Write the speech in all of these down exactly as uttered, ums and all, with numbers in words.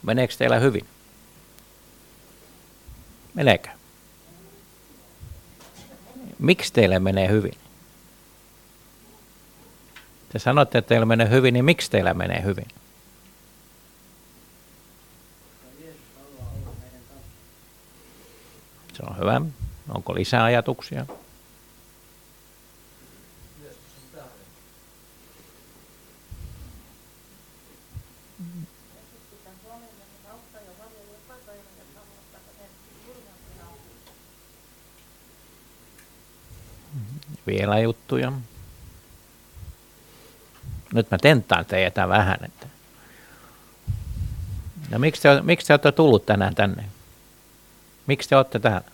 Meneekö teillä hyvin? Meneekö? Miksi teille menee hyvin? Te sanotte, että teillä menee hyvin, niin miksi teillä menee hyvin? Se on hyvä. Onko lisää ajatuksia? Vielä juttuja. Nyt mä tentaan teitä vähän. Että... No miksi te, miksi te olette tullut tänään tänne? Miksi te olette täällä?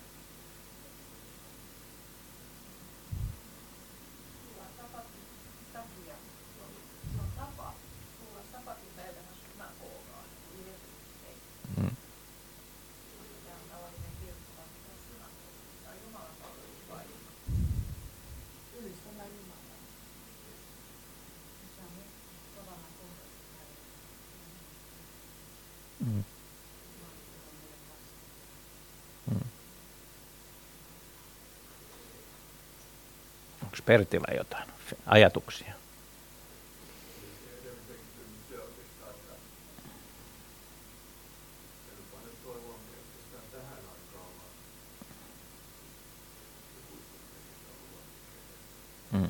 Hmm. Hmm. Hmm. Onko Pertillä jotain ajatuksia? Hmm.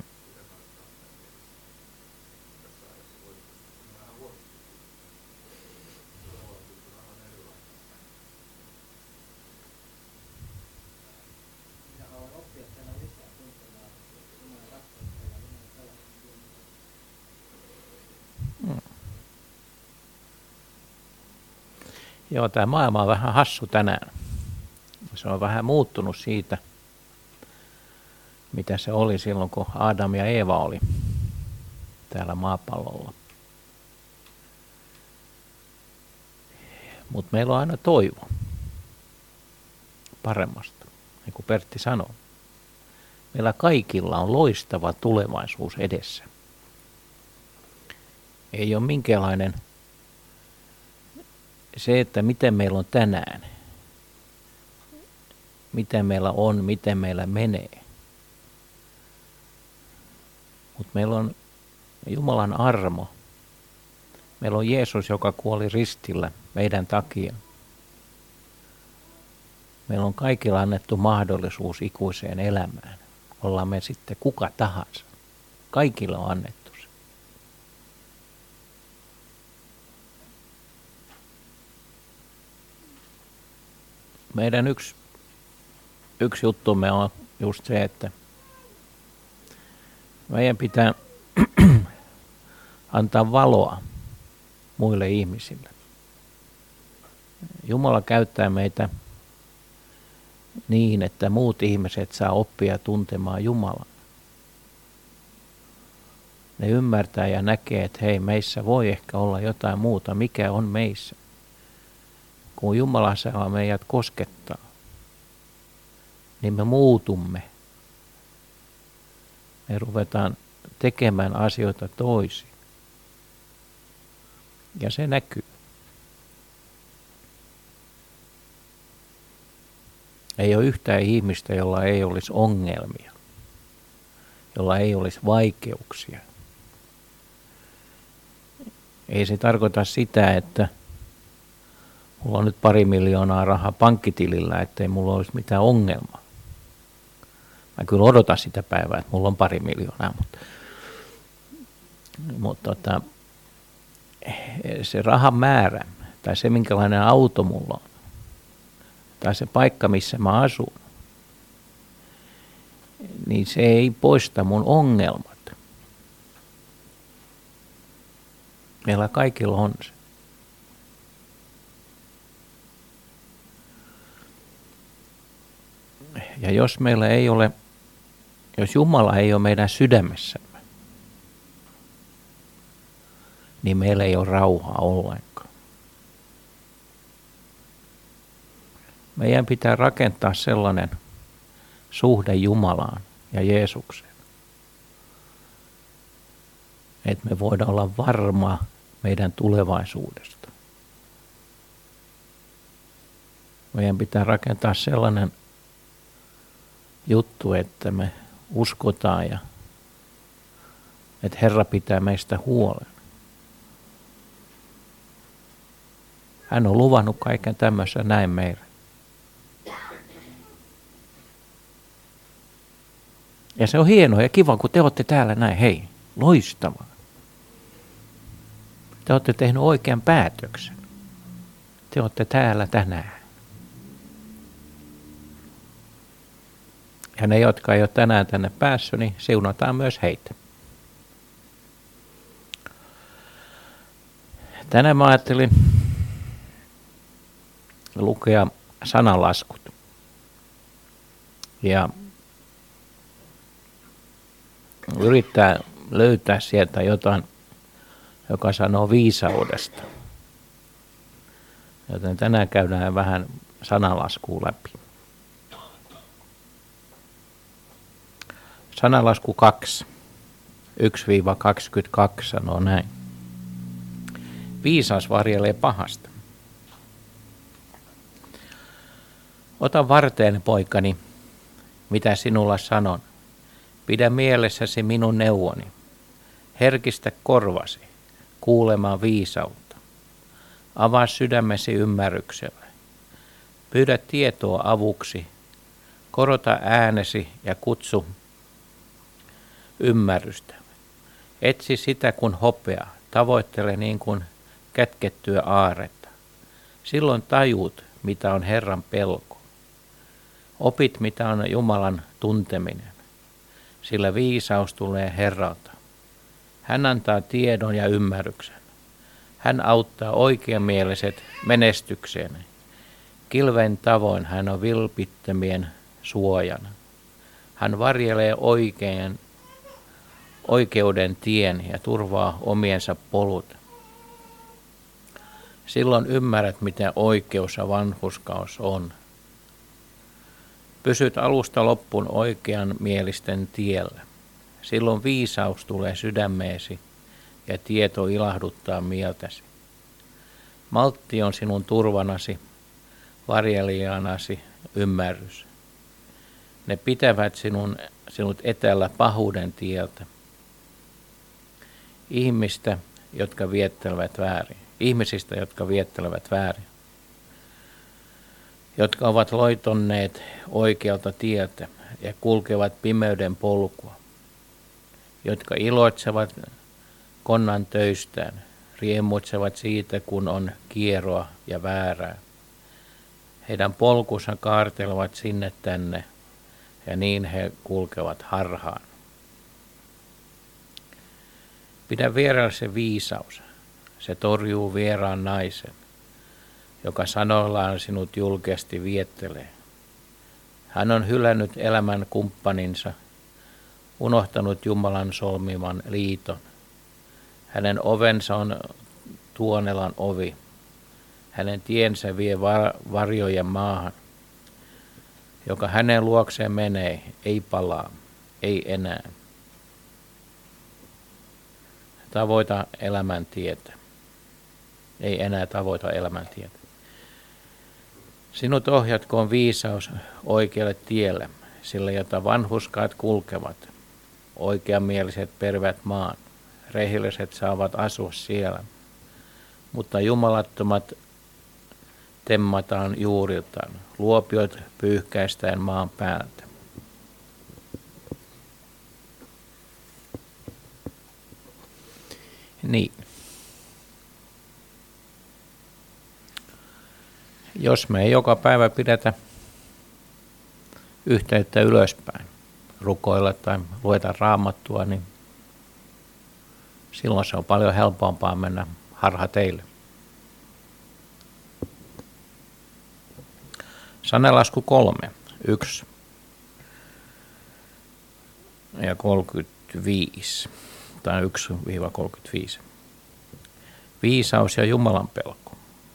Hmm. Joo, tämä maailma on vähän hassu tänään. Se on vähän muuttunut siitä, mitä se oli silloin, kun Adam ja Eeva oli täällä maapallolla. Mutta meillä on aina toivo paremmasta, niin kuin Pertti sanoi. Meillä kaikilla on loistava tulevaisuus edessä. Ei ole minkäänlainen se, että miten meillä on tänään, miten meillä on, miten meillä menee. Mutta meillä on Jumalan armo. Meillä on Jeesus, joka kuoli ristillä meidän takia. Meillä on kaikilla annettu mahdollisuus ikuiseen elämään. Ollaan me sitten kuka tahansa. Kaikilla on annettu se. Meidän yksi, yksi juttumme on just se, että meidän pitää antaa valoa muille ihmisille. Jumala käyttää meitä niin, että muut ihmiset saa oppia tuntemaan Jumalan. Ne ymmärtää ja näkee, että hei, meissä voi ehkä olla jotain muuta, mikä on meissä. Kun Jumala saa meidät koskettaa, niin me muutumme. Me ruvetaan tekemään asioita toisin. Ja se näkyy. Ei ole yhtään ihmistä, jolla ei olisi ongelmia, jolla ei olisi vaikeuksia. Ei se tarkoita sitä, että mulla on nyt pari miljoonaa rahaa pankkitilillä, ettei mulla olisi mitään ongelmaa. Mä kyllä odotan sitä päivää, että mulla on pari miljoonaa, mutta, mutta tota, se rahan määrä tai se, minkälainen auto mulla on, tai se paikka, missä mä asun, niin se ei poista mun ongelmat. Meillä kaikilla on se. Ja jos meillä ei ole, jos Jumala ei ole meidän sydämessämme, niin meillä ei ole rauhaa ollenkaan. Meidän pitää rakentaa sellainen suhde Jumalaan ja Jeesukseen, että me voidaan olla varma meidän tulevaisuudesta. Meidän pitää rakentaa sellainen juttu, että me uskotaan ja että Herra pitää meistä huolen. Hän on luvannut kaiken tämmöisen näin meille. Ja se on hienoa ja kiva, kun te olette täällä näin. Hei, loistavaa. Te olette tehnyt oikean päätöksen. Te olette täällä tänään. Ja ne, jotka ei ole tänään tänne päässyt, niin siunataan myös heitä. Tänään mä ajattelin lukea sananlaskut. Ja yrittää löytää sieltä jotain, joka sanoo viisaudesta. Joten tänään käydään vähän sananlaskua läpi. Sananlasku kaksi, yksi kaksikymmentäkaksi sanoo näin. Viisas varjelee pahasta. Ota varteen, poikani, mitä sinulla sanon. Pidä mielessäsi minun neuvoni. Herkistä korvasi kuulemaan viisautta. Avaa sydämesi ymmärrykselle. Pyydä tietoa avuksi. Korota äänesi ja kutsu ymmärrystä. Etsi sitä kuin hopea. Tavoittele niin kuin kätkettyä aaretta. Silloin tajuut, mitä on Herran pelko. Opit, mitä on Jumalan tunteminen. Sillä viisaus tulee Herralta. Hän antaa tiedon ja ymmärryksen. Hän auttaa oikeamieliset menestykseen. Kilven tavoin hän on vilpittömien suojana. Hän varjelee oikein, oikeuden tien ja turvaa omiensa polut. Silloin ymmärrät, mitä oikeus ja vanhurskaus on. Pysyt alusta loppuun oikean mielisten tiellä. Silloin viisaus tulee sydämeesi ja tieto ilahduttaa mieltäsi. Maltti on sinun turvanasi, varjelijanasi ymmärrys. Ne pitävät sinun, sinut etäällä pahuuden tieltä. Ihmistä, jotka viettelevät väärin. Ihmisistä, jotka viettelevät väärin. Jotka ovat loitonneet oikealta tieltä ja kulkevat pimeyden polkua. Jotka iloitsevat konnan töistään, riemmuitsevat siitä, kun on kieroa ja väärää. Heidän polkunsa kaartelevat sinne tänne, ja niin he kulkevat harhaan. Pidä vieraallesi viisaus, se torjuu vieraan naisen, joka sanoillaan sinut julkeasti viettelee. Hän on hylännyt elämän kumppaninsa, unohtanut Jumalan solmiman liiton. Hänen ovensa on Tuonelan ovi. Hänen tiensä vie varjojen maahan. Joka hänen luokseen menee, ei palaa, ei enää. Tavoita elämäntietä. Ei enää tavoita elämäntietä. Sinut ohjatkoon viisaus oikealle tielle, sillä jota vanhurskaat kulkevat. Oikeamieliset pervät maan, rehelliset saavat asua siellä, mutta jumalattomat temmataan juuriltaan, luopiot pyyhkäistään maan päältä. Niin. Jos me ei joka päivä pidetä yhteyttä ylöspäin, rukoilla tai lueta raamattua, niin silloin se on paljon helpompaa mennä harha teille. Sananlasku kolme, yksi ja kolmekymmentäviisi, tai yksi kolmekymmentäviisi. Viisaus ja Jumalan pelko.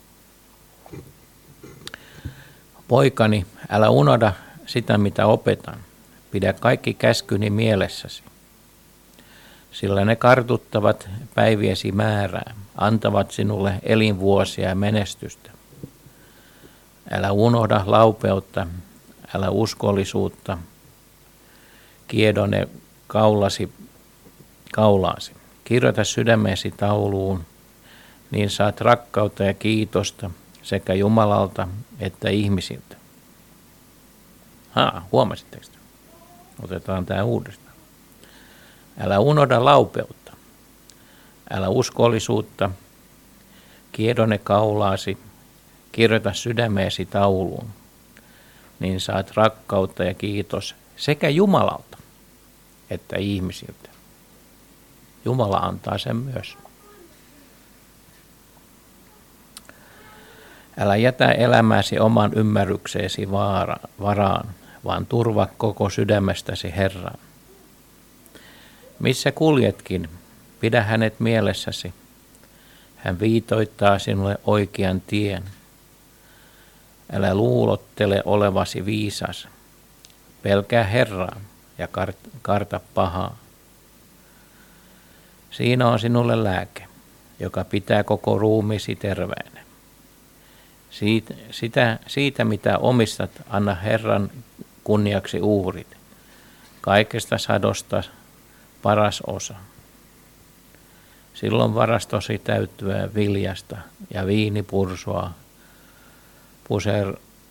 Poikani, älä unohda sitä, mitä opetan. Pidä kaikki käskyni mielessäsi, sillä ne kartuttavat päiviesi määrää, antavat sinulle elinvuosia ja menestystä. Älä unohda laupeutta, älä uskollisuutta, kiedo ne kaulasi, kaulaasi. Kirjoita sydämeesi tauluun, niin saat rakkautta ja kiitosta sekä Jumalalta että ihmisiltä. Haa, huomasitteko? Otetaan tämä uudestaan. Älä unohda laupeutta, älä uskollisuutta, kiedo ne kaulaasi, kirjoita sydämeesi tauluun, niin saat rakkautta ja kiitos sekä Jumalalta että ihmisiltä. Jumala antaa sen myös. Älä jätä elämäsi oman ymmärrykseesi varaan, vaan turva koko sydämestäsi Herraan. Missä kuljetkin, pidä hänet mielessäsi. Hän viitoittaa sinulle oikean tien. Älä luulottele olevasi viisas. Pelkää Herraa ja karta pahaa. Siinä on sinulle lääke, joka pitää koko ruumiisi terveenä. Siitä, sitä, siitä, mitä omistat, anna Herran kunniaksi uhrit. Kaikesta sadosta paras osa. Silloin varastosi täyttyä viljasta ja viinipursua puser,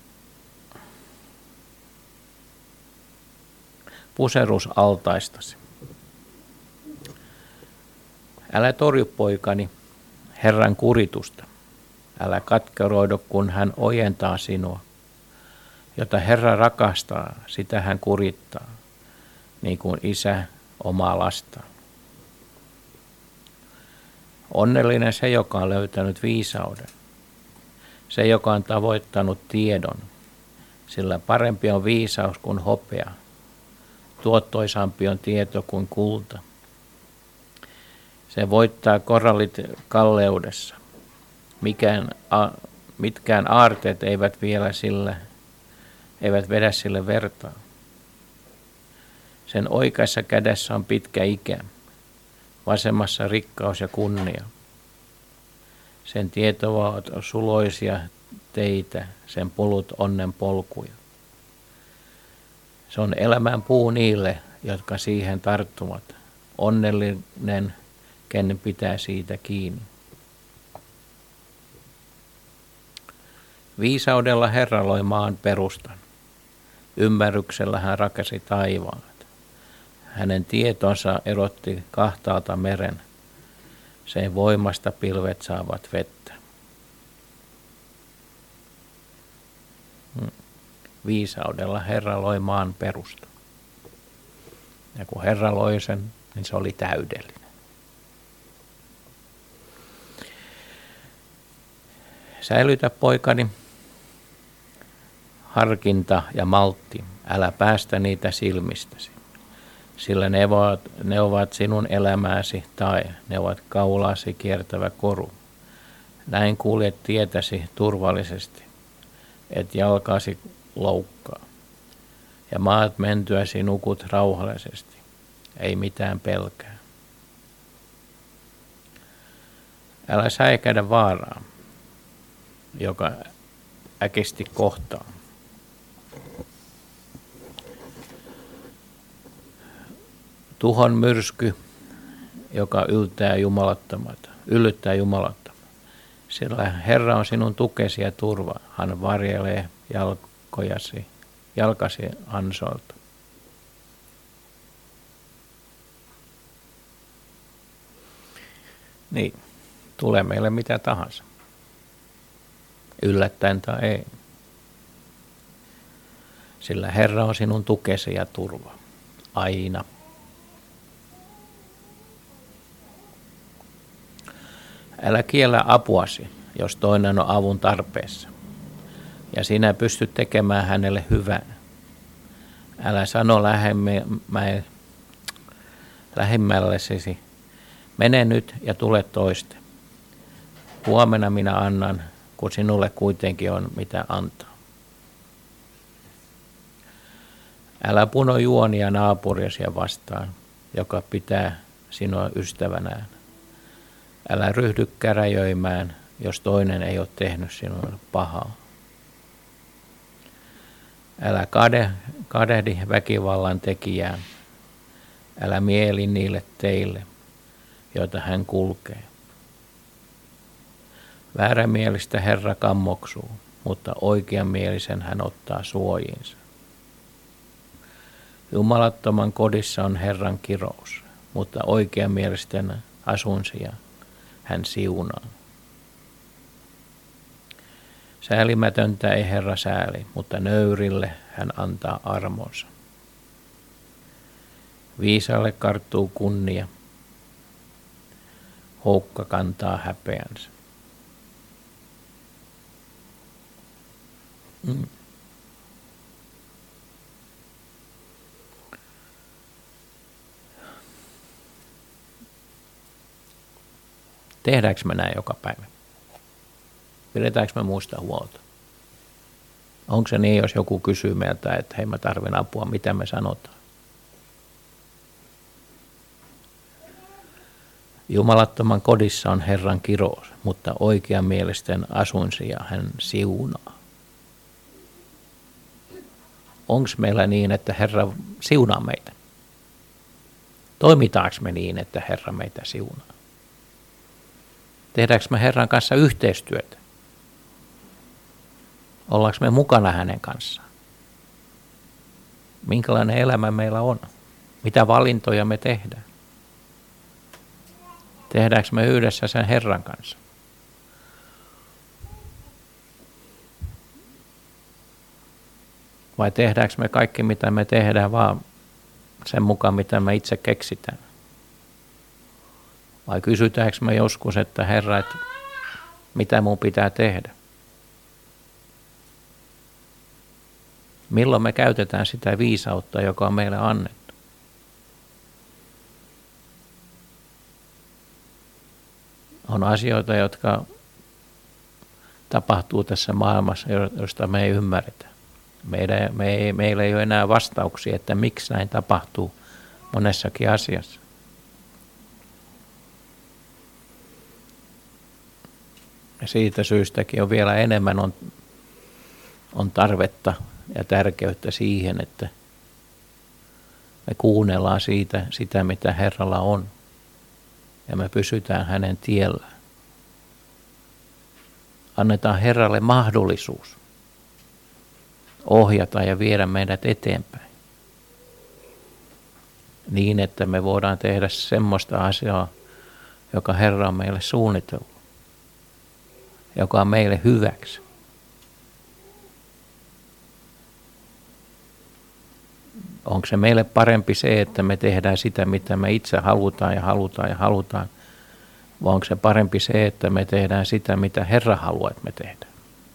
puserusaltaistasi. Älä torju, poikani, Herran kuritusta. Älä katkeroidu, kun hän ojentaa sinua. Jota Herra rakastaa, sitä hän kurittaa, niin kuin isä omaa lastaan. Onnellinen se, joka on löytänyt viisauden, se, joka on tavoittanut tiedon, sillä parempi on viisaus kuin hopea, tuottoisampi on tieto kuin kulta. Se voittaa korallit kalleudessa. Mikään, a, mitkään aarteet eivät vielä sille, eivät vedä sille vertaa. Sen oikeassa kädessä on pitkä ikä, vasemmassa rikkaus ja kunnia. Sen tiet ovat suloisia teitä, sen polut onnen polkuja. Se on elämän puu niille, jotka siihen tarttuvat. Onnellinen, ken pitää siitä kiinni. Viisaudella Herra loi maan perustan. Ymmärryksellä hän rakasi taivaat. Hänen tietonsa erotti kahtaalta meren. Sen voimasta pilvet saavat vettä. Viisaudella Herra loi maan perustan. Ja kun Herra loi sen, niin se oli täydellinen. Säilytä, poikani, harkinta ja maltti, älä päästä niitä silmistäsi, sillä ne ovat, ne ovat sinun elämääsi tai ne ovat kaulaasi kiertävä koru. Näin kuljet tietäsi turvallisesti, et jalkasi loukkaa, ja maat mentyäsi nukut rauhallisesti, ei mitään pelkää. Älä säikähdä vaaraa, joka äkisti kohtaa. Tuhon myrsky, joka yltää jumalattomat, yllyttää jumalattomat. Sillä Herra on sinun tukesi ja turva. Hän varjelee jalkojasi, jalkasi ansoilta. Niin, tulee meille mitä tahansa. Yllättäen tai ei. Sillä Herra on sinun tukesi ja turva. Aina. Älä kiellä apuasi, jos toinen on avun tarpeessa, ja sinä pystyt tekemään hänelle hyvää. Älä sano lähimmällesi, mene nyt ja tule toiste. Huomenna minä annan, kun sinulle kuitenkin on mitä antaa. Älä puno juonia naapuriasi vastaan, joka pitää sinua ystävänään. Älä ryhdy käräjöimään, jos toinen ei ole tehnyt sinulle pahaa. Älä kade, kadehdi väkivallan tekijää. Älä mieli niille teille, joita hän kulkee. Väärämielistä Herra kammoksuu, mutta oikeamielisen hän ottaa suojiinsa. Jumalattoman kodissa on Herran kirous, mutta oikeamielisten asunsia hän siunaa. Säälimätöntä ei Herra sääli, mutta nöyrille hän antaa armonsa. Viisaalle karttuu kunnia, houkka kantaa häpeänsä. Mm. Tehdäänkö me näin joka päivä? Pidetäänkö me muista huolta? Onko se niin, jos joku kysyy meiltä, että hei, mä tarvin apua, mitä me sanotaan? Jumalattoman kodissa on Herran kirous, mutta oikeamielisten asuinsia hän siunaa. Onko meillä niin, että Herra siunaa meitä? Toimitaanko me niin, että Herra meitä siunaa? Tehdäänkö me Herran kanssa yhteistyötä? Ollaanko me mukana hänen kanssaan? Minkälainen elämä meillä on? Mitä valintoja me tehdään? Tehdäänkö me yhdessä sen Herran kanssa? Vai tehdäänkö me kaikki, mitä me tehdään, vaan sen mukaan, mitä me itse keksitään? Vai kysytäänkö me joskus, että Herra, että mitä mun pitää tehdä? Milloin me käytetään sitä viisautta, joka on meille annettu? On asioita, jotka tapahtuu tässä maailmassa, josta me ei ymmärretä. Meidän, me ei, meillä ei ole enää vastauksia, että miksi näin tapahtuu monessakin asiassa. Ja siitä syystäkin on vielä enemmän on, on tarvetta ja tärkeyttä siihen, että me kuunnellaan siitä, sitä, mitä Herralla on. Ja me pysytään hänen tiellään. Annetaan Herralle mahdollisuus ohjata ja viedä meidät eteenpäin. Niin, että me voidaan tehdä semmoista asiaa, joka Herra on meille suunnitellut. Joka on meille hyväksi. Onko se meille parempi se, että me tehdään sitä, mitä me itse halutaan ja halutaan ja halutaan? Vai onko se parempi se, että me tehdään sitä, mitä Herra haluaa, että me tehdään?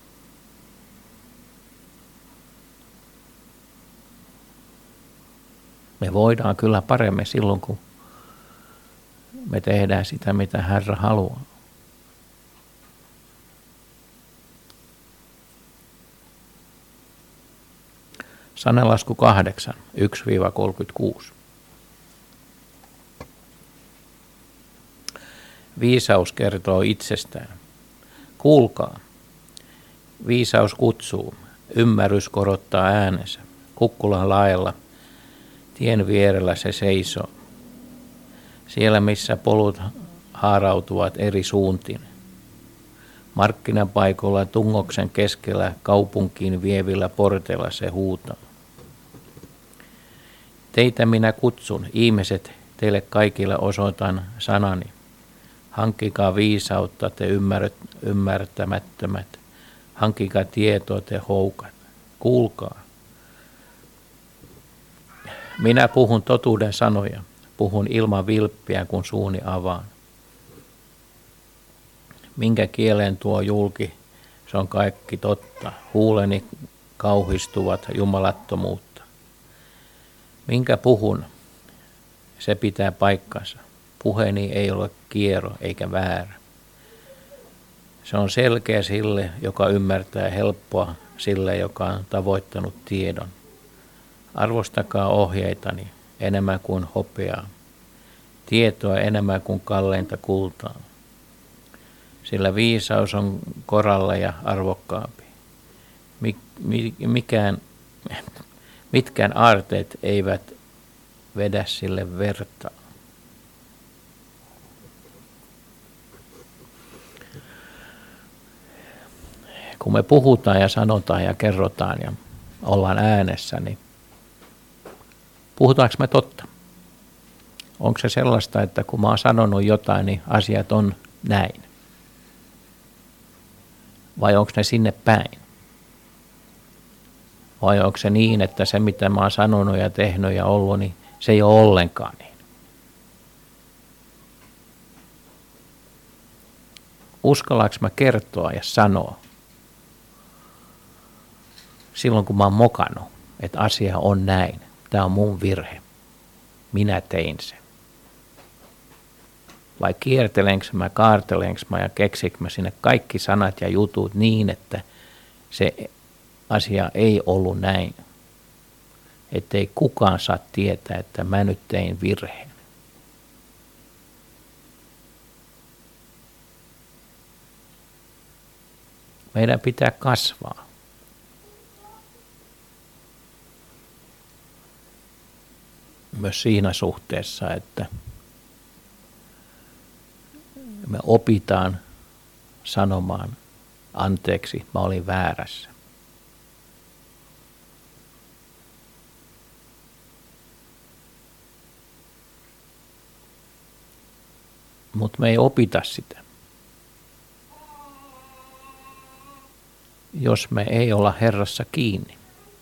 Me voidaan kyllä paremmin silloin, kun me tehdään sitä, mitä Herra haluaa. Sananlasku kahdeksan, yksi kolmekymmentäkuusi. Viisaus kertoo itsestään. Kuulkaa. Viisaus kutsuu. Ymmärrys korottaa äänensä. Kukkulan laella. Tien vierellä se seisoo. Siellä missä polut haarautuvat eri suuntiin. Markkinapaikoilla tungoksen keskellä kaupunkiin vievillä porteilla se huutaa. Teitä minä kutsun, ihmiset, teille kaikille osoitan sanani. Hankkikaa viisautta te ymmärtämättömät. Hankkikaa tietoa te houkat. Kuulkaa. Minä puhun totuuden sanoja. Puhun ilman vilppiä, kun suuni avaan. Minkä kielen tuo julki, se on kaikki totta. Huuleni kauhistuvat jumalattomuutta. Minkä puhun, se pitää paikkansa. Puheeni ei ole kiero eikä väärä. Se on selkeä sille, joka ymmärtää, helppoa sille, joka on tavoittanut tiedon. Arvostakaa ohjeitani enemmän kuin hopeaa, tietoa enemmän kuin kalleinta kultaa. Sillä viisaus on koralla ja arvokkaampi. Mikään Mitkään aarteet eivät vedä sille vertaa. Kun me puhutaan ja sanotaan ja kerrotaan ja ollaan äänessä, niin puhutaanko me totta? Onko se sellaista, että kun mä oon sanonut jotain, niin asiat on näin? Vai onko ne sinne päin? Vai onko se niin, että se mitä mä oon sanonut ja tehnyt ja ollut, niin se ei ole ollenkaan niin? Uskallanko mä kertoa ja sanoa silloin, kun mä oon mokannut, että asia on näin. Tämä on mun virhe. Minä tein sen. Vai kiertelenkö mä, kaartelenkö mä ja keksikö mä sinne kaikki sanat ja jutut niin, että se asia ei ollut näin. Ettei kukaan saa tietää, että mä nyt tein virheen. Meidän pitää kasvaa. Myös siinä suhteessa, että me opitaan sanomaan anteeksi, mä olin väärässä. Mutta me ei opita sitä. Jos me ei olla Herrassa kiinni.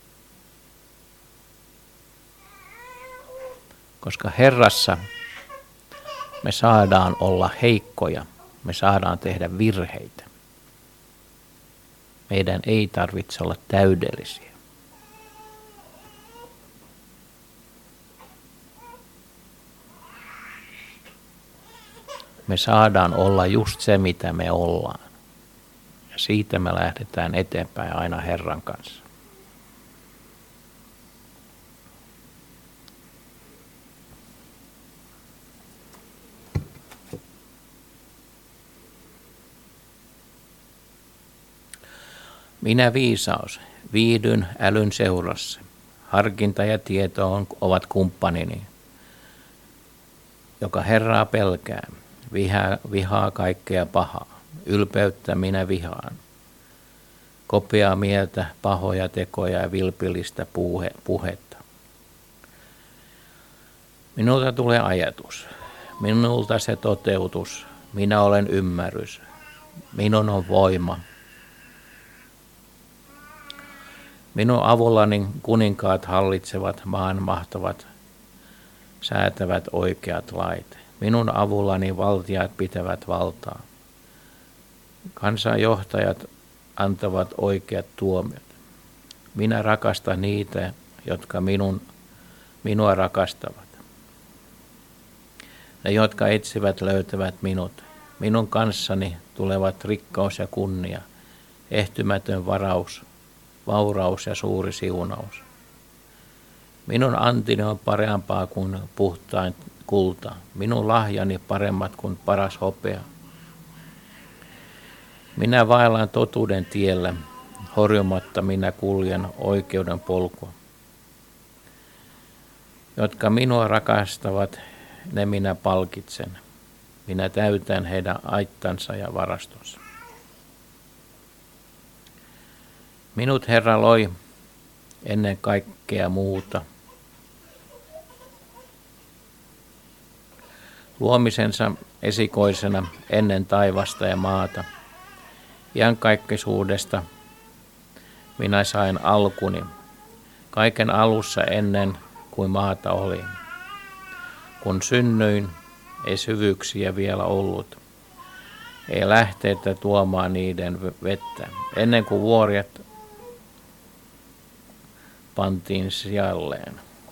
Koska Herrassa me saadaan olla heikkoja, me saadaan tehdä virheitä. Meidän ei tarvitse olla täydellisiä. Me saadaan olla just se, mitä me ollaan. Ja siitä me lähdetään eteenpäin aina Herran kanssa. Minä viisaus, viihdyn älyn seurassa. Harkinta ja tieto on, ovat kumppanini, joka Herraa pelkää, vihaa, vihaa kaikkea pahaa. Ylpeyttä minä vihaan. Kopeaa mieltä, pahoja tekoja ja vilpillistä puhe, puhetta. Minulta tulee ajatus. Minulta se toteutus. Minä olen ymmärrys. Minun on voima. Minun avullani kuninkaat hallitsevat maan mahtavat, säätävät oikeat lait. Minun avullani valtiat pitävät valtaa. Kansanjohtajat antavat oikeat tuomiot. Minä rakastan niitä, jotka minun, minua rakastavat. Ne, jotka etsivät, löytävät minut. Minun kanssani tulevat rikkaus ja kunnia, ehtymätön varaus, vauraus ja suuri siunaus. Minun antini on parempaa kuin puhtain kulta. Minun lahjani paremmat kuin paras hopea. Minä vaellan totuuden tiellä, horjumatta minä kuljen oikeuden polkua. Jotka minua rakastavat, ne minä palkitsen. Minä täytän heidän aittansa ja varastonsa. Minut Herra loi ennen kaikkea muuta. Luomisensa esikoisena ennen taivasta ja maata. Iankaikkisuudesta minä sain alkuni, kaiken alussa ennen kuin maata oli. Kun synnyin, ei syvyyksiä vielä ollut, ei lähteitä tuomaan niiden vettä, ennen kuin vuoret pantiin sijalleen.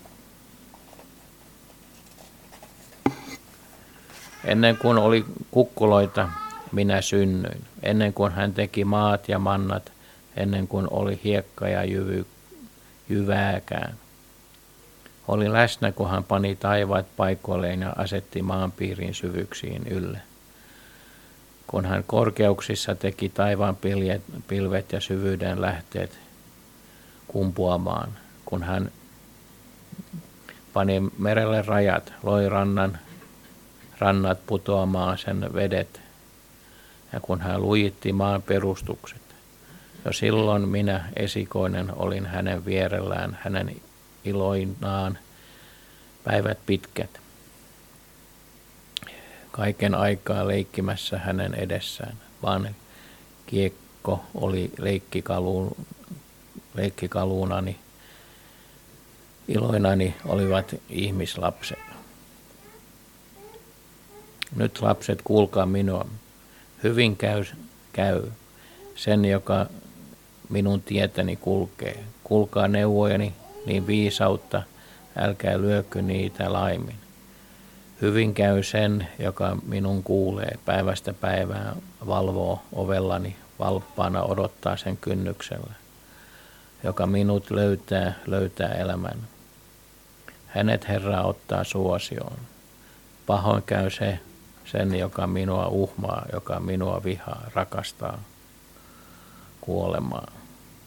Ennen kuin oli kukkuloita, minä synnyin. Ennen kuin hän teki maat ja mannat, ennen kuin oli hiekka ja jyvy, jyvääkään. Oli läsnä, kun hän pani taivaat paikoilleen ja asetti maanpiirin syvyyksiin ylle. Kun hän korkeuksissa teki taivaan pilvet ja syvyyden lähteet, kumpuamaan, kun hän pani merelle rajat, loi rannan, rannat putoamaan sen vedet. Ja kun hän lujitti maan perustukset, jo silloin minä esikoinen olin hänen vierellään, hänen iloinaan päivät pitkät. Kaiken aikaa leikkimässä hänen edessään, vaan kiekko oli leikkikaluun, leikkikaluunani, iloinani olivat ihmislapset. Nyt lapset, kuulkaa minua. Hyvin käy, käy sen, joka minun tietäni kulkee. Kuulkaa neuvojani, niin viisautta, älkää lyökö niitä laimin. Hyvin käy sen, joka minun kuulee, päivästä päivään valvoo ovellani, valppaana odottaa sen kynnyksellä. Joka minut löytää, löytää elämän. Hänet Herra ottaa suosioon. Pahoin käy se, sen, joka minua uhmaa, joka minua vihaa, rakastaa kuolemaa.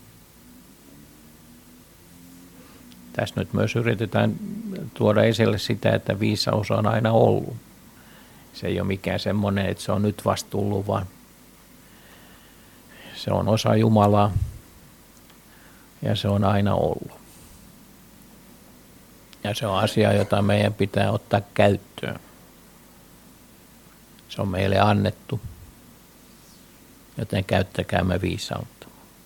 Tässä nyt myös yritetään tuoda esille sitä, että viisaus on aina ollut. Se ei ole mikään semmoinen, että se on nyt vasta tullut, vaan se on osa Jumalaa ja se on aina ollut. Ja se on asia, jota meidän pitää ottaa käyttöön. Se on meille annettu, joten käyttäkäämme viisautta.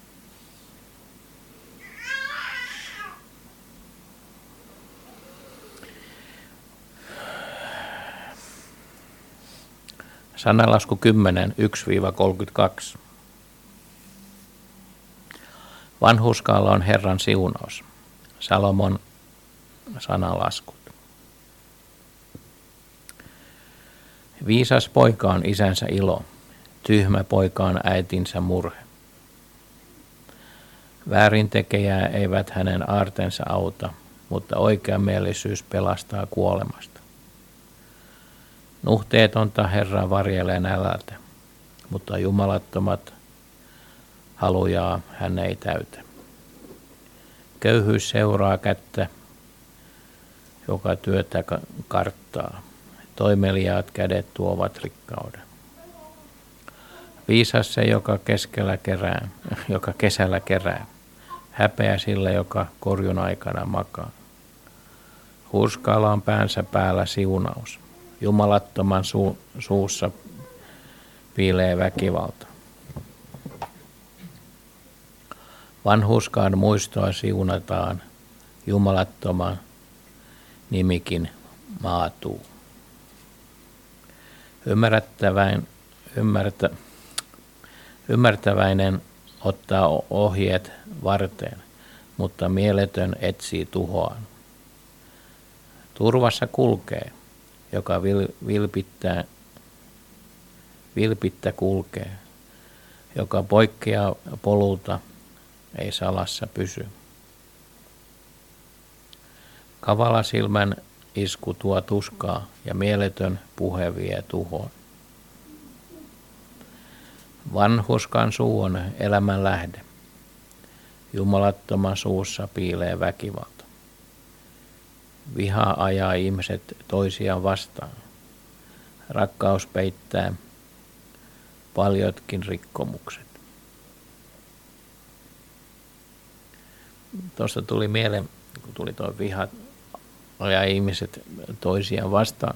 Sananlasku kymmenen, yksi kolmekymmentäkaksi. Vanhurskaalla on Herran siunaus. Salomon sananlaskut. Viisas poika on isänsä ilo, tyhmä poika on äitinsä murhe. Väärintekejää eivät hänen aartensa auta, mutta oikeamielisyys pelastaa kuolemasta. Nuhteetonta Herra varjelee nälältä, mutta jumalattomat halujaa hän ei täytä. Köyhyys seuraa kättä, joka työtä karttaa. Toimeliaat kädet tuovat rikkauden. Viisas se, joka keskellä kerää, joka kesällä kerää. Häpeä sillä, joka korjun aikana makaa. Hurskaalla on päänsä päällä siunaus. Jumalattoman su- suussa piilee väkivalta. Vanhurskaan muistoa siunataan, jumalattoman nimikin maatuu. Ymmärrettäväin, ymmärtä, ymmärtäväinen ottaa ohjeet varteen, mutta mieletön etsii tuhoaan. Turvassa kulkee, joka vil, vilpittää, vilpittä kulkee, joka poikkeaa polulta, ei salassa pysy. Kavala silmän isku tuo tuskaa ja mieletön puhe vie tuhoon. Vanhurskan suu on elämän lähde. Jumalattoman suussa piilee väkivalta. Viha ajaa ihmiset toisiaan vastaan. Rakkaus peittää paljotkin rikkomukset. Tuosta tuli mieleen, kun tuli tuo viha ajaa ihmiset toisiaan vastaan.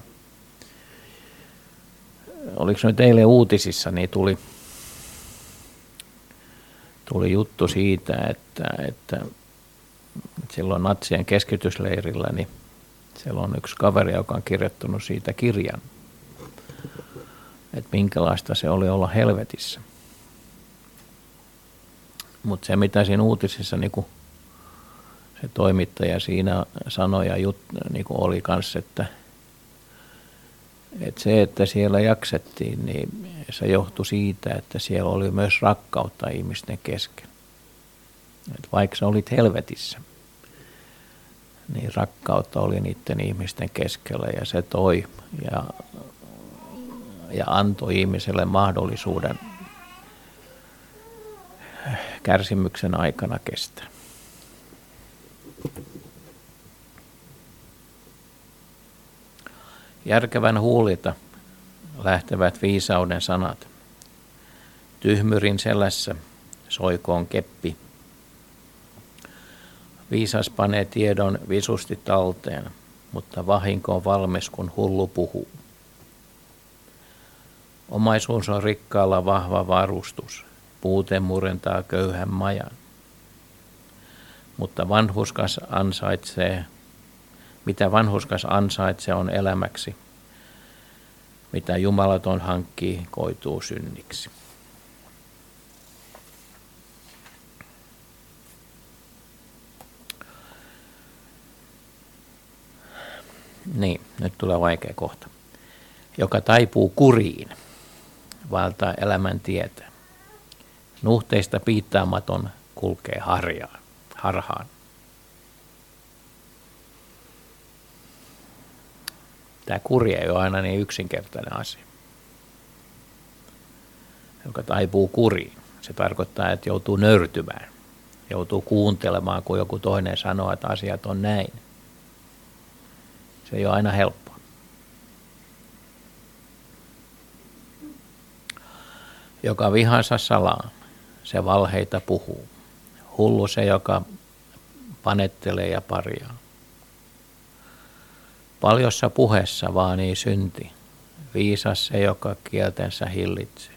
Oliko se nyt eilen uutisissa, niin tuli, tuli juttu siitä, että, että silloin natsien keskitysleirillä, niin siellä on yksi kaveri, joka on kirjoittanut siitä kirjan, että minkälaista se oli olla helvetissä. Mutta se, mitä siinä uutisissa niin kun se toimittaja siinä sanoi ja jut, niin kuin oli kanssa, että, että se, että siellä jaksettiin, niin se johtui siitä, että siellä oli myös rakkautta ihmisten kesken. Että vaikka sä olit helvetissä, niin rakkautta oli niiden ihmisten keskellä ja se toi ja, ja antoi ihmiselle mahdollisuuden kärsimyksen aikana kestää. Järkevän huulilta lähtevät viisauden sanat. Tyhmyrin selässä soikoon keppi. Viisas panee tiedon visusti talteen, mutta vahinko on valmis, kun hullu puhuu. Omaisuus on rikkaalla vahva varustus. Puute murentaa köyhän majan. Mutta vanhuskas ansaitsee, mitä vanhuskas ansaitsee on elämäksi. Mitä jumalaton hankkii, koituu synniksi. Niin, nyt tulee vaikea kohta. Joka taipuu kuriin, vaeltaa elämän tietä. Nuhteista piittaamaton kulkee harjaan, harhaan. Tämä kuri ei ole aina niin yksinkertainen asia. Joka taipuu kuriin. Se tarkoittaa, että joutuu nöyrtymään. Joutuu kuuntelemaan, kun joku toinen sanoo, että asiat on näin. Se ei ole aina helppoa. Joka vihansa salaa, se valheita puhuu. Hullu se, joka panettelee ja parjaa. Paljossa puheessa vaanii synti. Viisas se, joka kieltensä hillitsee.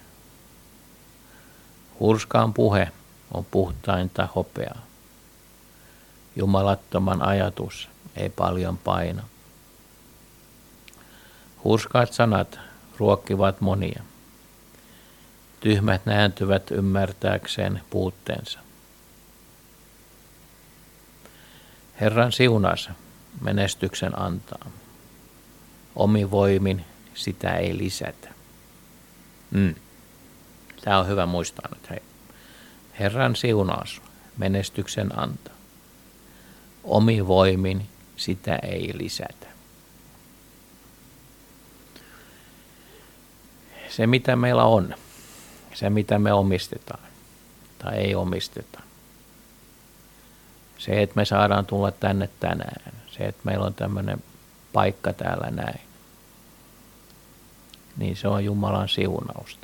Hurskaan puhe on puhtainta hopeaa. Jumalattoman ajatus ei paljon paina. Hurskaat sanat ruokkivat monia. Tyhmät nääntyvät ymmärtääkseen puutteensa. Herran siunas menestyksen antaa. Omin voimin sitä ei lisätä. Mm. Tämä on hyvä muistaa nyt. Hei. Herran siunaus menestyksen antaa. Omin voimin sitä ei lisätä. Se mitä meillä on, se mitä me omistetaan tai ei omisteta. Se, että me saadaan tulla tänne tänään. Se, että meillä on tämmöinen paikka täällä näin. Niin se on Jumalan siunausta.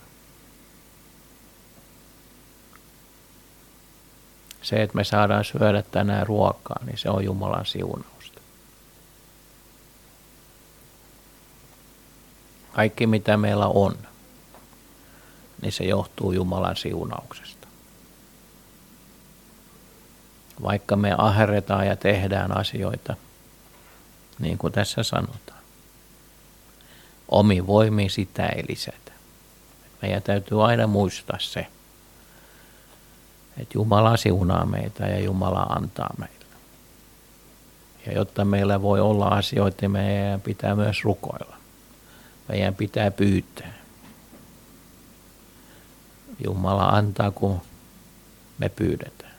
Se, että me saadaan syödä tänään ruokaa, niin se on Jumalan siunausta. Kaikki mitä meillä on, niin se johtuu Jumalan siunauksesta. Vaikka me aherretaan ja tehdään asioita, niin kuin tässä sanotaan, omin voimin sitä ei lisätä. Meidän täytyy aina muistaa se, että Jumala siunaa meitä ja Jumala antaa meille. Ja jotta meillä voi olla asioita, meidän pitää myös rukoilla. Meidän pitää pyytää. Jumala antaa, kun me pyydetään.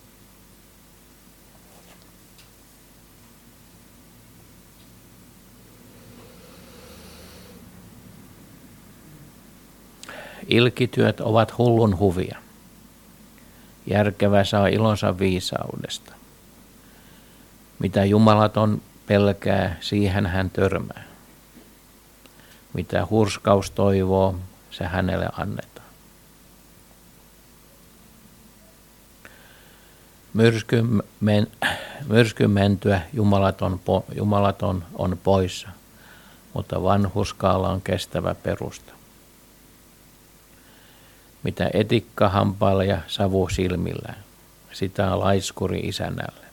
Ilkityöt ovat hullun huvia. Järkevä saa ilonsa viisaudesta. Mitä jumalaton pelkää, siihen hän törmää. Mitä hurskaus toivoo, se hänelle annetaan. Myrskyn, men, myrskyn mentyä jumalaton, po, jumalaton on poissa, mutta vanhurskaalla on kestävä perusta. Mitä etikka hampailla ja savu silmillään, sitä on laiskuri isännälle.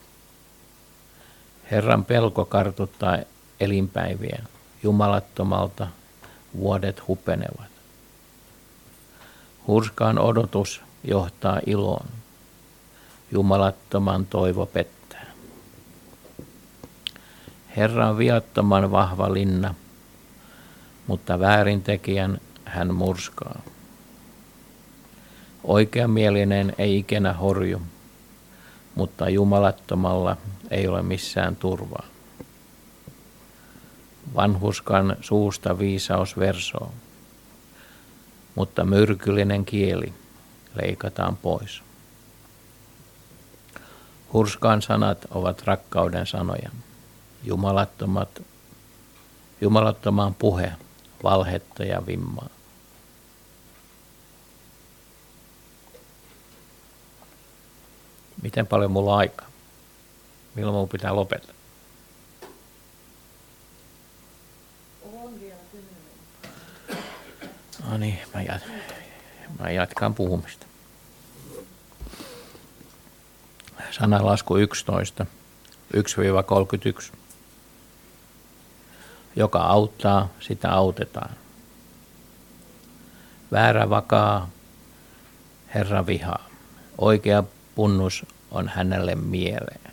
Herran pelko kartuttaa elinpäiviä, jumalattomalta vuodet hupenevat. Hurskaan odotus johtaa iloon, jumalattoman toivo pettää. Herra on viattoman vahva linna, mutta väärintekijän hän murskaa. Oikeamielinen ei ikinä horju, mutta jumalattomalla ei ole missään turvaa. Vanhurskan suusta viisaus versoo, mutta myrkyllinen kieli leikataan pois. Hurskaan sanat ovat rakkauden sanoja, jumalattomat jumalattomaan puhe, valhetta ja vimmaa. Miten paljon mulla on aikaa? Milloin mun pitää lopettaa? On vielä kymmenen. No niin, mä, jat- mä jatkan puhumista. Sanalasku yksitoista, yksi kolmekymmentäyksi. Joka auttaa, sitä autetaan. Väärä vakaa, Herra vihaa. Oikea punnus on hänelle mieleen.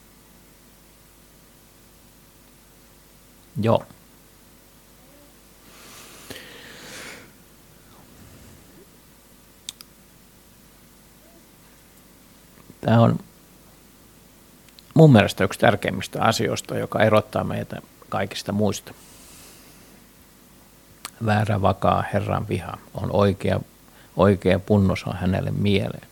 Joo. Tämä on mun mielestä yksi tärkeimmistä asioista, joka erottaa meitä kaikista muista. Väärä vakaa Herran viha on oikea, oikea punnus on hänelle mieleen.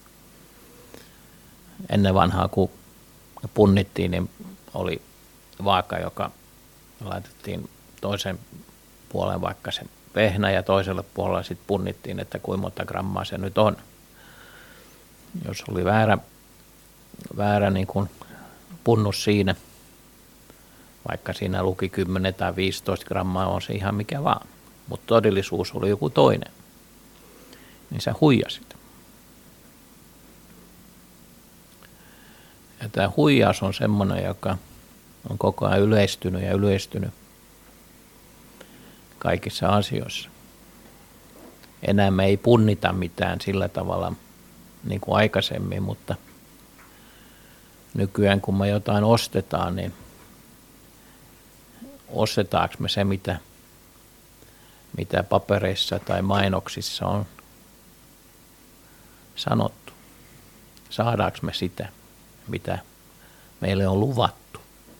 Ennen vanhaa, kun punnittiin, niin oli vaaka, joka laitettiin toisen puolen vaikka se vehnä ja toiselle puolelle sitten punnittiin, että kuinka monta grammaa se nyt on. Jos oli väärä, väärä niin kuin punnus siinä, vaikka siinä luki kymmenen tai viisitoista grammaa, on se ihan mikä vaan. Mutta todellisuus oli joku toinen. Niin sä huijasit. Ja tämä huijaus on semmoinen, joka on koko ajan yleistynyt ja yleistynyt kaikissa asioissa. Enää me ei punnita mitään sillä tavalla niin kuin aikaisemmin, mutta nykyään kun me jotain ostetaan, niin ostetaanko me se, mitä, mitä papereissa tai mainoksissa on sanottu? Saadaanko me sitä, mitä meille on luvattu?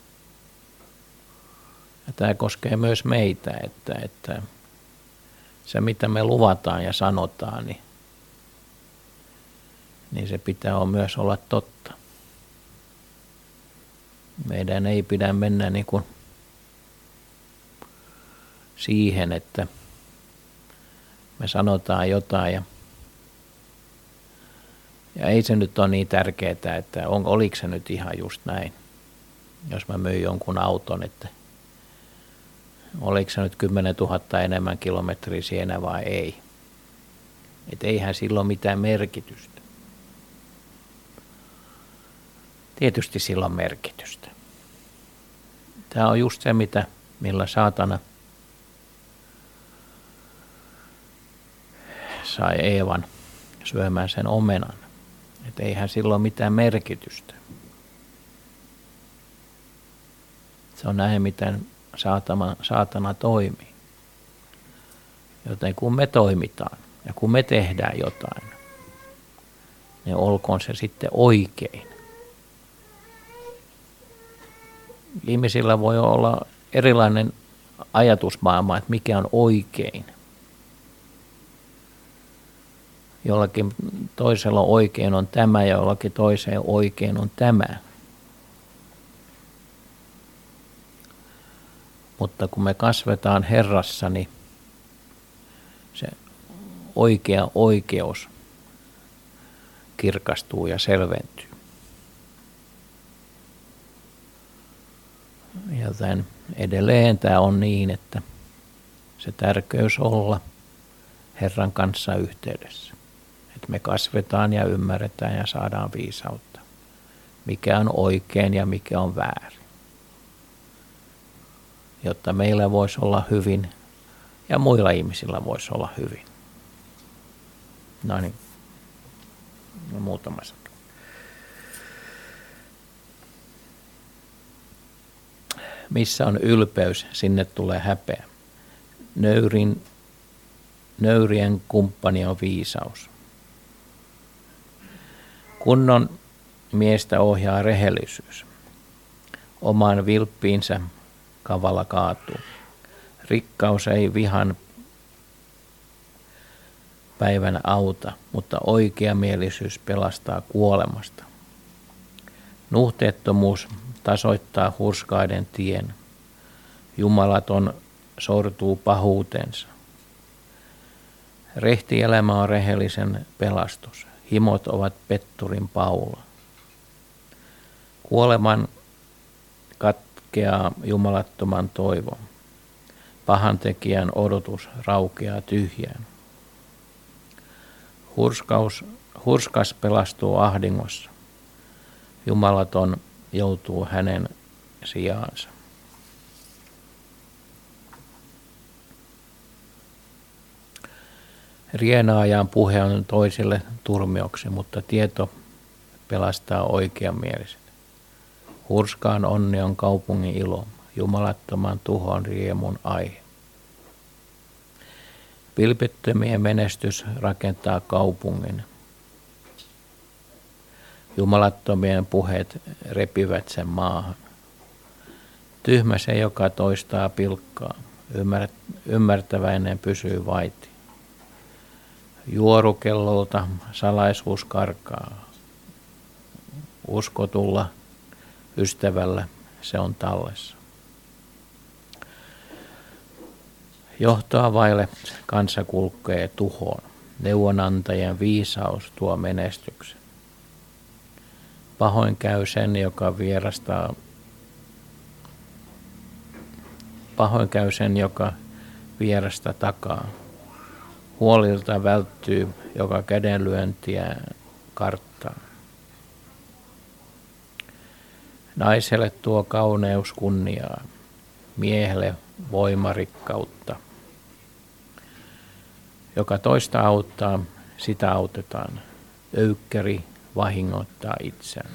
Ja tämä koskee myös meitä, että, että se mitä me luvataan ja sanotaan, niin, niin se pitää myös olla totta. Meidän ei pidä mennä niin kuin siihen, että me sanotaan jotain ja, ja ei se nyt ole niin tärkeää, että on, oliko se nyt ihan just näin. Jos mä myyn jonkun auton, että oliko se nyt kymmenen tuhatta enemmän kilometriä siinä vai ei. Että eihän sillä ole mitään merkitystä. Tietysti sillä on merkitystä. Tämä on just se, mitä, millä saatana sai Eevan syömään sen omenan. Että eihän sillä ole mitään merkitystä. Se on näin, miten saatana, saatana toimii. Joten kun me toimitaan ja kun me tehdään jotain, niin olkoon se sitten oikein. Ihmisillä voi olla erilainen ajatusmaailma, että mikä on oikein. Jollakin toisella oikein on tämä ja jollakin toiseen oikein on tämä. Mutta kun me kasvetaan Herrassa, niin se oikea oikeus kirkastuu ja selventyy. Joten edelleen tämä on niin, että se tärkeys olla Herran kanssa yhteydessä. Että me kasvetaan ja ymmärretään ja saadaan viisautta. Mikä on oikein ja mikä on väärin. Jotta meillä voisi olla hyvin ja muilla ihmisillä voisi olla hyvin. No niin, no muutama sana. Missä on ylpeys, sinne tulee häpeä. Nöyrin, nöyrien kumppani on viisaus. Kunnon miestä ohjaa rehellisyys. Oman vilppiinsä kavala kaatuu. Rikkaus ei vihan päivän auta, mutta oikeamielisyys pelastaa kuolemasta. Nuhteettomuus tasoittaa hurskaiden tien. Jumalaton sortuu pahuutensa. Rehti elämä on rehellisen pelastus. Himot ovat petturin paula. Kuoleman katkeaa jumalattoman toivo. Pahantekijän odotus raukeaa tyhjään. Hurskaus, hurskas pelastuu ahdingossa. Jumalaton joutuu hänen sijaansa. Rienaajan puhe on toisille turmioksi, mutta tieto pelastaa oikeamieliset. Hurskaan onni on kaupungin ilo, jumalattoman tuhon riemun aihe. Vilpittömien menestys rakentaa kaupungin. Jumalattomien puheet repivät sen maahan. Tyhmä se, joka toistaa pilkkaa, ymmärtäväinen pysyy vaiti. Juorukellolta salaisuus karkaa. Uskotulla ystävällä se on tallessa. Johtoa vaille kansa kulkee tuhoon. Neuvonantajan viisaus tuo menestyksen. Pahoin käy sen, joka vierastaa. Pahoin käy sen, joka vierasta takaa. Huolilta välttyy, joka kädenlyöntiä karttaa. Naiselle tuo kauneus kunniaa, miehelle voimarikkautta. Joka toista auttaa, sitä autetaan. Öykkäri vahingoittaa itseään.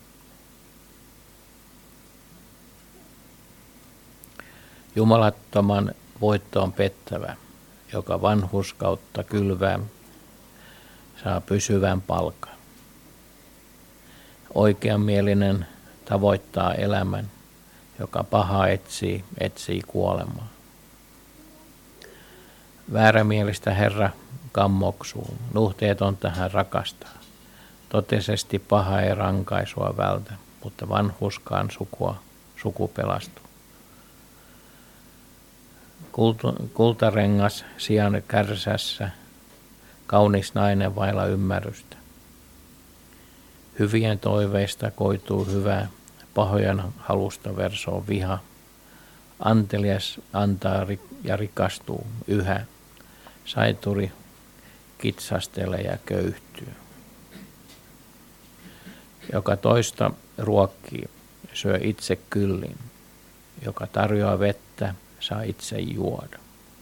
Jumalattoman voitto on pettävä. Joka vanhurskautta kylvää, saa pysyvän palkan. Oikeamielinen tavoittaa elämän, joka paha etsii, etsii kuolemaa. Väärämielistä Herra kammoksuu, nuhteetonta hän rakastaa. Totisesti paha ei rankaisua vältä, mutta vanhurskaan sukua, suku pelastuu. Kultarengas sijan kärsässä, kaunis nainen vailla ymmärrystä. Hyvien toiveista koituu hyvää, pahojen halusta versoo viha. Antelias antaa ja rikastuu yhä, saituri kitsastelee ja köyhtyy. Joka toista ruokkii, syö itse kyllin, joka tarjoaa vettä, saa itse juoda.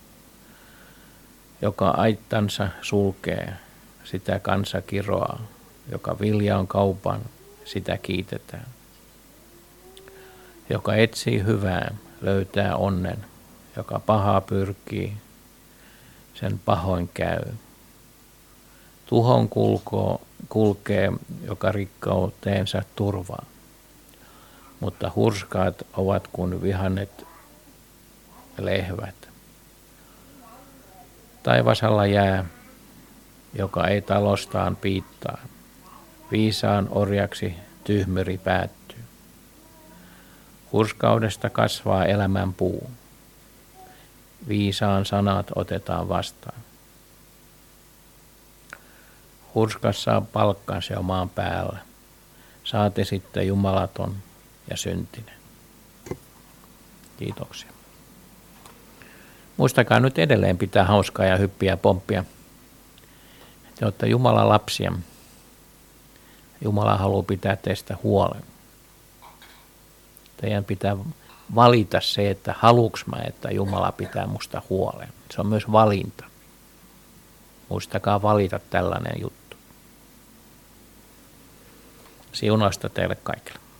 Joka aittansa sulkee, sitä kansa kiroaa. Joka vilja on kaupan, sitä kiitetään. Joka etsii hyvää, löytää onnen. Joka pahaa pyrkii, sen pahoin käy. Tuhon kulkoo, kulkee, joka rikkauteensa turvaa. Mutta hurskaat ovat kuin vihannet lehvät. Taivasalla jää, joka ei talostaan piittaa. Viisaan orjaksi tyhmyri päättyy. Hurskaudesta kasvaa elämän puu. Viisaan sanat otetaan vastaan. Hurskas saa palkkansa jo maan päällä. Saati sitten jumalaton ja syntinen. Kiitoksia. Muistakaa nyt edelleen pitää hauskaa ja hyppiä ja pomppia. Te olette Jumalan lapsia. Jumala haluaa pitää teistä huolen. Teidän pitää valita se, että haluuks mä, että Jumala pitää musta huolen. Se on myös valinta. Muistakaa valita tällainen juttu. Siunausta teille kaikille.